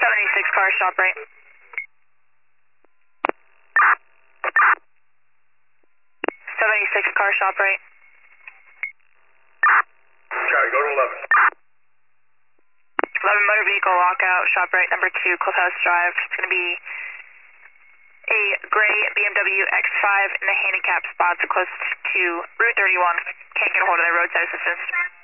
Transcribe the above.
76 car, shop right. 76 car, shop right. Charlie, go to 11 motor vehicle lockout, shop right, number 2, Clubhouse Drive. It's going to be a gray BMW X5 in the handicap spots close to Route 31. Can't get a hold of the roadside assistance.